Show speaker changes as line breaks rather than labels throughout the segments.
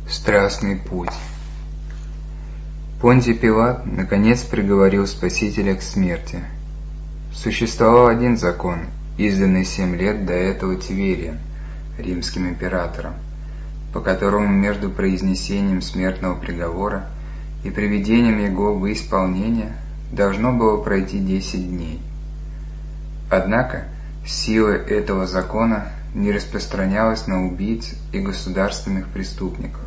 Страстный путь. Понтий Пилат наконец приговорил Спасителя к смерти. Существовал один закон, изданный 7 лет до этого Тиверием, римским императором, по которому между произнесением смертного приговора и приведением его в исполнение должно было пройти 10 дней. Однако сила этого закона не распространялась на убийц и государственных преступников.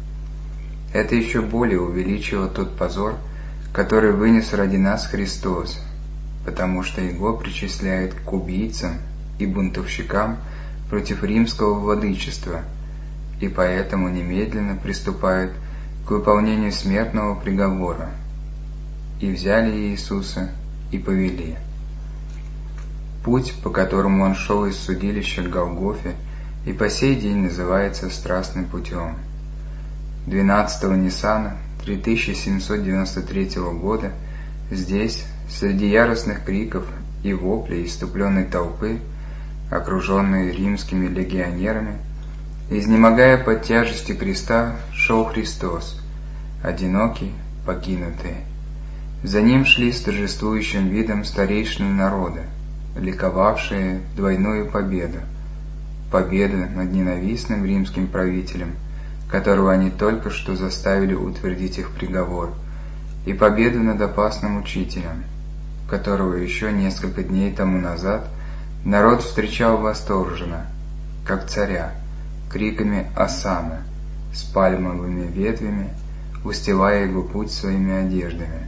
Это еще более увеличило тот позор, который вынес ради нас Христос, потому что Его причисляют к убийцам и бунтовщикам против римского владычества, и поэтому немедленно приступают к выполнению смертного приговора. И взяли Иисуса и повели. Путь, по которому Он шел из судилища к Голгофе, и по сей день называется Страстным путем. 12-го Ниссана 3793 года здесь, среди яростных криков и воплей исступленной толпы, окруженной римскими легионерами, изнемогая под тяжестью креста, шел Христос, одинокий, покинутый. За Ним шли с торжествующим видом старейшины народа, ликовавшие двойную победу над ненавистным римским правителем, которого они только что заставили утвердить их приговор, и победу над опасным учителем, которого еще несколько дней тому назад народ встречал восторженно, как царя, криками «Осанна», с пальмовыми ветвями, устилая его путь своими одеждами.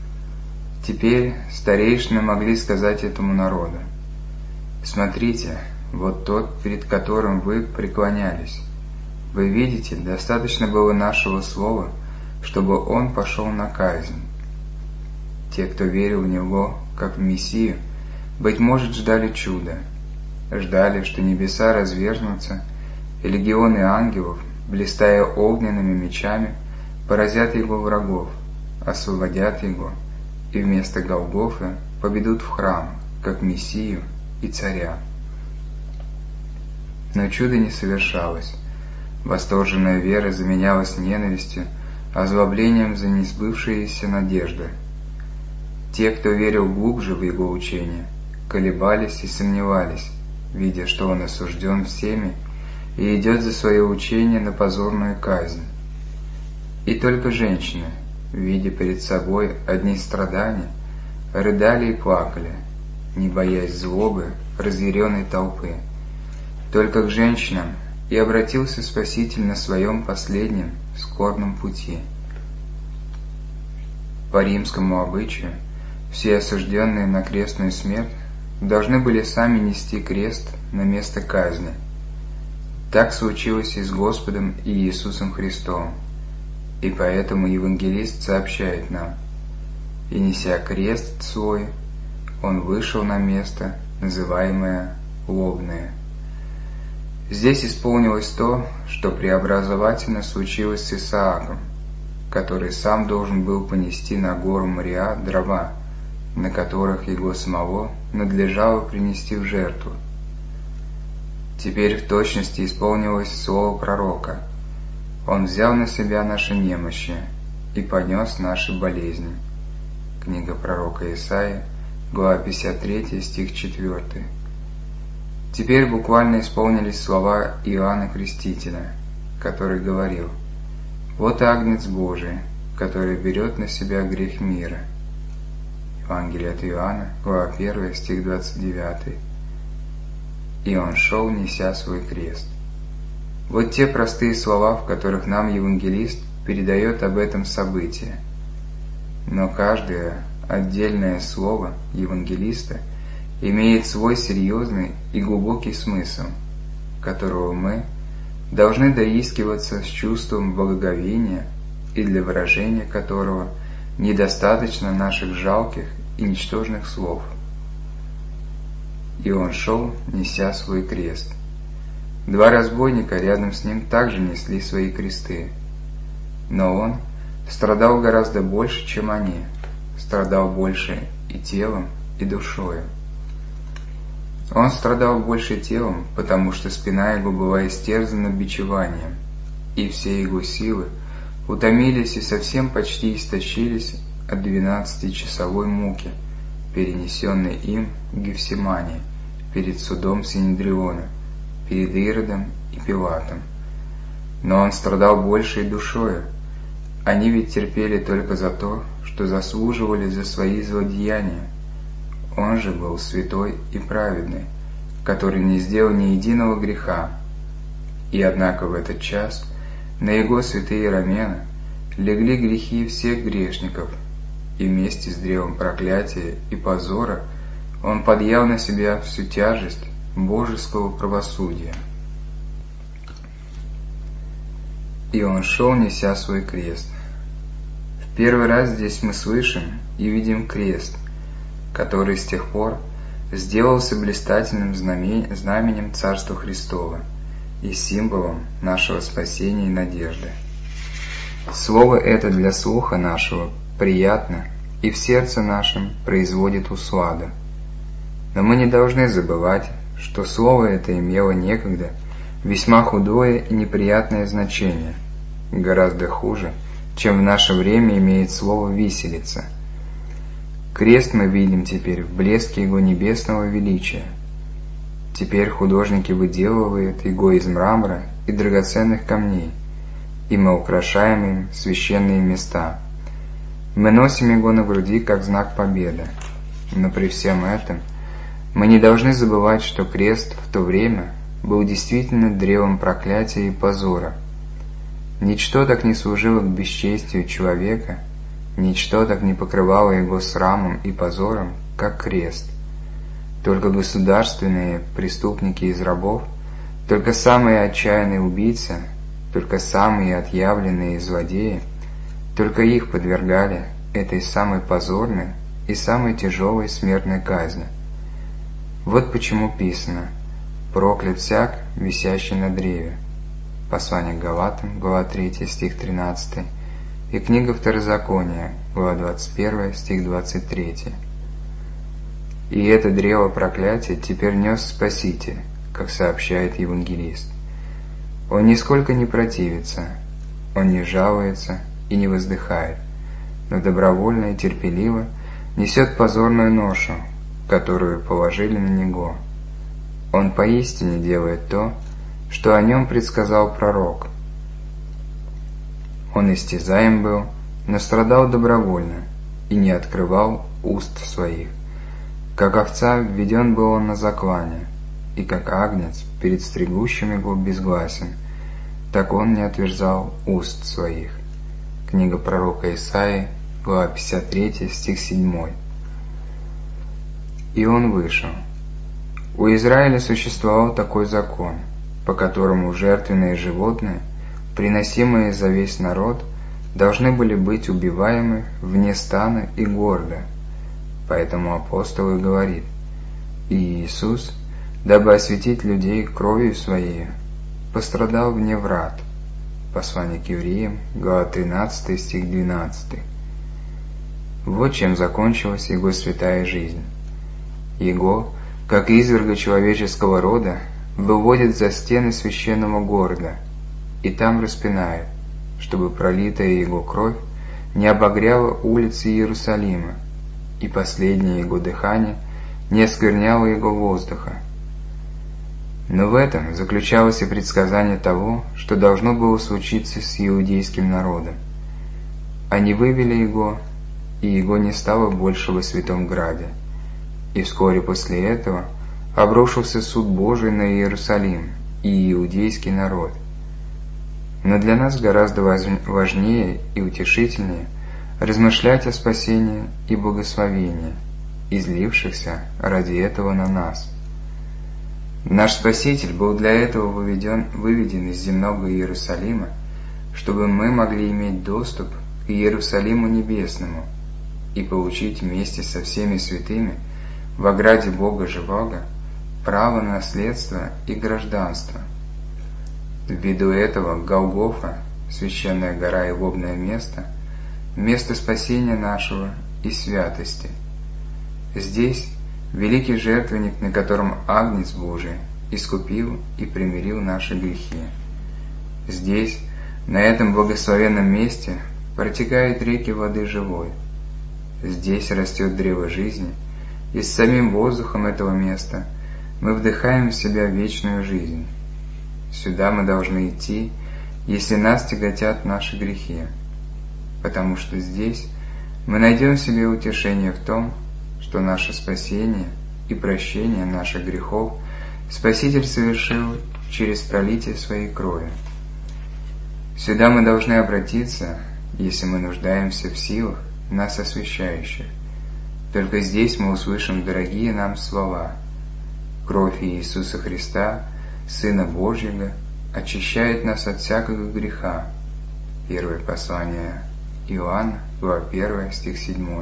Теперь старейшины могли сказать этому народу: «Смотрите, вот тот, перед которым вы преклонялись. Вы видите, достаточно было нашего слова, чтобы он пошел на казнь». Те, кто верил в Него, как в Мессию, быть может, ждали чуда, ждали, что небеса разверзнутся, и легионы ангелов, блистая огненными мечами, поразят Его врагов, освободят Его, и вместо Голгофы поведут в храм, как Мессию и Царя. Но чудо не совершалось. Восторженная вера заменялась ненавистью, озлоблением за несбывшиеся надежды. Те, кто верил глубже в Его учение, колебались и сомневались, видя, что Он осужден всеми и идет за свое учение на позорную казнь. И только женщины, видя перед собой одни страдания, рыдали и плакали, не боясь злобы разъяренной толпы. Только к женщинам и обратился Спаситель на своем последнем скорбном пути. По римскому обычаю, все осужденные на крестную смерть должны были сами нести крест на место казни. Так случилось и с Господом и Иисусом Христом, и поэтому евангелист сообщает нам: «И неся крест свой, Он вышел на место, называемое Лобное». Здесь исполнилось то, что преобразовательно случилось с Исааком, который сам должен был понести на гору Мориа дрова, на которых его самого надлежало принести в жертву. Теперь в точности исполнилось слово пророка: «Он взял на себя наши немощи и понес наши болезни». Книга пророка Исаии, глава 53, стих 4. Теперь буквально исполнились слова Иоанна Крестителя, который говорил: «Вот Агнец Божий, который берет на себя грех мира». Евангелие от Иоанна, глава 1, стих 29. «И Он шел, неся свой крест». Вот те простые слова, в которых нам евангелист передает об этом событии. Но каждое отдельное слово евангелиста имеет свой серьезный и глубокий смысл, которого мы должны доискиваться с чувством благоговения и для выражения которого недостаточно наших жалких и ничтожных слов. «И Он шел, неся свой крест». 2 разбойника рядом с Ним также несли свои кресты, но Он страдал гораздо больше, чем они, страдал больше и телом, и душою. Он страдал больше телом, потому что спина его была истерзана бичеванием, и все его силы утомились и совсем почти истощились от 12-часовой муки, перенесенной им в Гефсимании, перед судом Синедриона, перед Иродом и Пилатом. Но он страдал большей душою. Они ведь терпели только за то, что заслуживали за свои злодеяния. Он же был святой и праведный, который не сделал ни единого греха. И однако в этот час на его святые рамена легли грехи всех грешников, и вместе с древом проклятия и позора он подъял на себя всю тяжесть божеского правосудия. И он шел, неся свой крест. В первый раз здесь мы слышим и видим крест, который с тех пор сделался блистательным знаменем Царства Христова и символом нашего спасения и надежды. Слово это для слуха нашего приятно и в сердце нашем производит усладу. Но мы не должны забывать, что слово это имело некогда весьма худое и неприятное значение, гораздо хуже, чем в наше время имеет слово «виселица». Крест мы видим теперь в блеске его небесного величия. Теперь художники выделывают его из мрамора и драгоценных камней, и мы украшаем им священные места. Мы носим его на груди как знак победы. Но при всем этом мы не должны забывать, что крест в то время был действительно древом проклятия и позора. Ничто так не служило к бесчестию человека, ничто так не покрывало его срамом и позором, как крест. Только государственные преступники из рабов, только самые отчаянные убийцы, только самые отъявленные злодеи, только их подвергали этой самой позорной и самой тяжелой смертной казни. Вот почему писано: «Проклят всяк, висящий на древе». Послание к Галатам, глава 3, стих 13, и книга Второзакония, глава 21, стих 23. И это древо проклятия теперь нес Спаситель, как сообщает евангелист. Он нисколько не противится, он не жалуется и не воздыхает, но добровольно и терпеливо несет позорную ношу, которую положили на него. Он поистине делает то, что о нем предсказал пророк. Он истязаем был, но страдал добровольно и не открывал уст своих. Как овца введен был он на заклание, и как агнец перед стригущим его безгласен, так он не отверзал уст своих. Книга пророка Исаии, глава 53, стих 7. И он вышел. У Израиля существовал такой закон, по которому жертвенные животные, приносимые за весь народ, должны были быть убиваемы вне стана и города. Поэтому апостол и говорит: «И Иисус, дабы осветить людей кровью Своей, пострадал вне врат». Послание к евреям, глава 13, стих 12. Вот чем закончилась его святая жизнь. Его, как изверга человеческого рода, выводят за стены священного города и там распинают, чтобы пролитая его кровь не обогряла улицы Иерусалима, и последнее его дыхание не оскверняло его воздуха. Но в этом заключалось и предсказание того, что должно было случиться с иудейским народом. Они вывели его, и его не стало больше во Святом Граде. И вскоре после этого обрушился суд Божий на Иерусалим и иудейский народ. Но для нас гораздо важнее и утешительнее размышлять о спасении и благословении, излившихся ради этого на нас. Наш Спаситель был для этого выведен из земного Иерусалима, чтобы мы могли иметь доступ к Иерусалиму Небесному и получить вместе со всеми святыми в ограде Бога Живого право на наследство и гражданство. Ввиду этого Голгофа, священная гора и лобное место, место спасения нашего и святости. Здесь великий жертвенник, на котором Агнец Божий искупил и примирил наши грехи. Здесь На этом благословенном месте протекают реки воды живой. Здесь растет древо жизни, и с самим воздухом этого места мы вдыхаем в себя вечную жизнь. Сюда мы должны идти, если нас тяготят наши грехи, потому что здесь мы найдем себе утешение в том, что наше спасение и прощение наших грехов Спаситель совершил через пролитие своей крови. Сюда мы должны обратиться, если мы нуждаемся в силах, нас освящающих. Только здесь мы услышим дорогие нам слова: «Кровь Иисуса Христа, Сына Божьего, очищает нас от всякого греха». Первое послание Иоанна, глава 1, стих 7.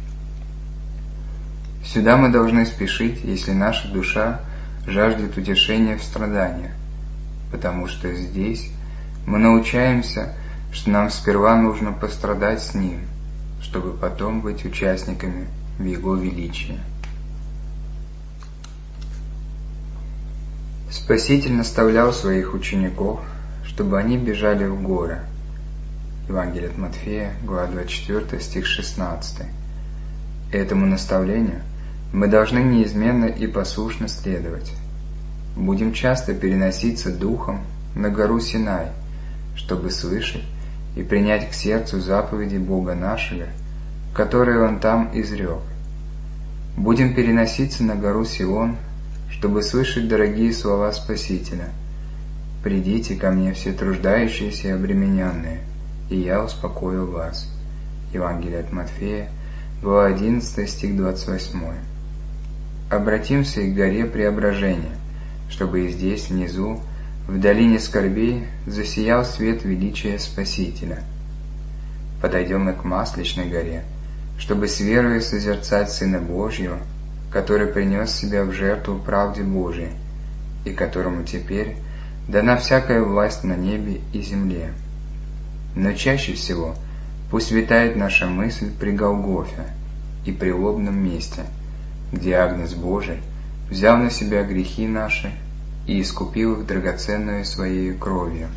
Сюда мы должны спешить, если наша душа жаждет утешения в страданиях, потому что здесь мы научаемся, что нам сперва нужно пострадать с Ним, чтобы потом быть участниками в Его величии. Спаситель наставлял своих учеников, чтобы они бежали в горы. Евангелие от Матфея, глава 24, стих 16. Этому наставлению мы должны неизменно и послушно следовать. Будем часто переноситься духом на гору Синай, чтобы слышать и принять к сердцу заповеди Бога нашего, которые Он там изрек. Будем переноситься на гору Сион, чтобы слышать дорогие слова Спасителя: «Придите ко мне все труждающиеся и обремененные, и я успокою вас». Евангелие от Матфея, глава 11, стих 28. Обратимся и к горе Преображения, чтобы и здесь, внизу, в долине скорбей, засиял свет величия Спасителя. Подойдем и к Масличной горе, чтобы с верою созерцать Сына Божьего, который принес себя в жертву правде Божией, и которому теперь дана всякая власть на небе и земле. Но чаще всего пусть витает наша мысль при Голгофе и при лобном месте, где Агнец Божий взял на себя грехи наши и искупил их драгоценную Своей кровью.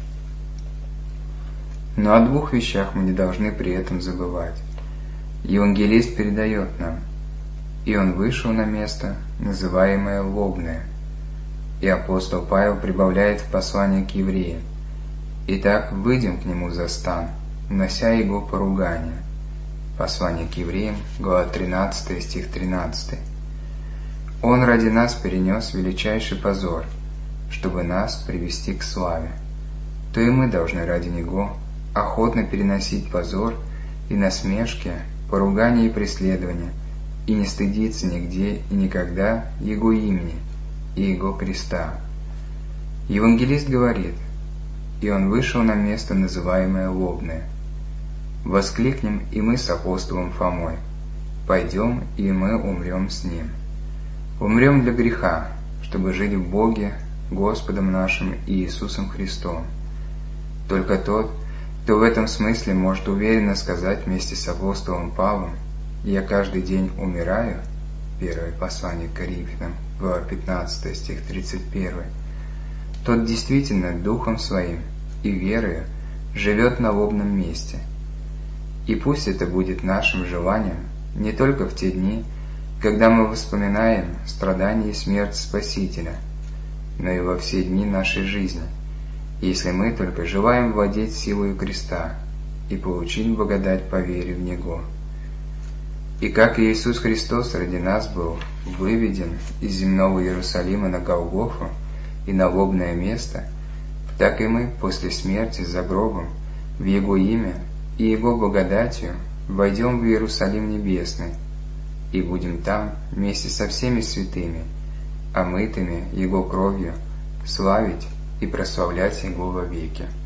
Но о двух вещах мы не должны при этом забывать. Евангелист передает нам: «И он вышел на место, называемое Лобное». И апостол Павел прибавляет в послании к евреям: «Итак, выйдем к нему за стан, нося его поругание». Послание к евреям, глава 13, стих 13. «Он ради нас перенес величайший позор, чтобы нас привести к славе. То и мы должны ради Него охотно переносить позор и насмешки, поругание и преследование, и не стыдиться нигде и никогда Его имени и Его креста». Евангелист говорит: «И он вышел на место, называемое Лобное». Воскликнем и мы с апостолом Фомой: «Пойдем, и мы умрем с ним». Умрем для греха, чтобы жить в Боге, Господом нашим Иисусом Христом. Только тот, кто в этом смысле может уверенно сказать вместе с апостолом Павлом: «Я каждый день умираю», первое послание к Коринфянам, глава 15, стих 31, тот действительно Духом Своим и верою живет на лобном месте. И пусть это будет нашим желанием не только в те дни, когда мы вспоминаем страдания и смерть Спасителя, но и во все дни нашей жизни, если мы только желаем владеть силою креста и получить благодать по вере в Него. И как Иисус Христос ради нас был выведен из земного Иерусалима на Голгофу и на лобное место, так и мы после смерти за гробом в Его имя и Его благодатью войдем в Иерусалим Небесный и будем там вместе со всеми святыми, омытыми Его кровью, славить и прославлять Его вовеки.